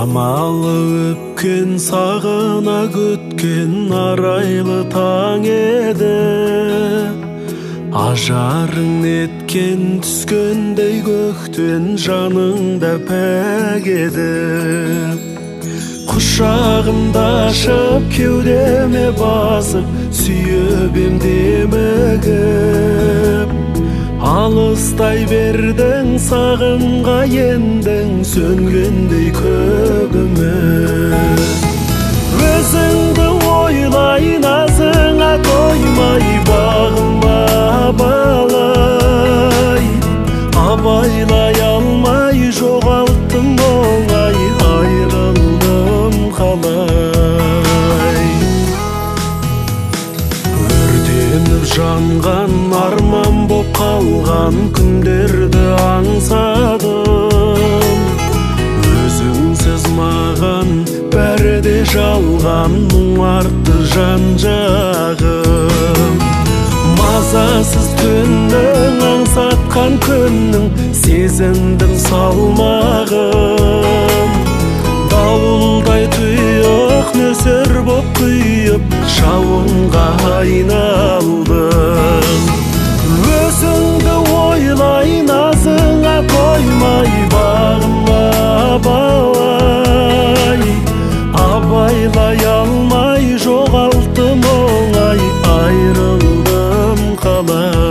Амалы өпкен, сағына күткен арайлы таң еді. Ажарың неткен, түскендей көктен жаныңда пәк еді. Құшағымда ашып, кеудеме басып, сүйіп демігіп. Алыстай бердің, сағымға ендің, сөнгендей көгіме. Өзіңді ойлай, назыңа тоймай, бағыма балай. Абайлай алмай, жоғалттым оңай, айрылдым қалай. Өртеніп жанған, арман боп қалған күндерді аңсадым. Өзіңсіз маған бәрі де жалған, мұң артты жан жағым. Мазасыз түннің, аңсатқан күннің, сезіндім салмағын. Дауылдай тұйық нөсер боп құйып, жауынға айналдым. Өзіңді ойлай, назыңа тоймай, бағыма балай. Абайлай алмай, жоғалттым оңай, айрылдым қалай.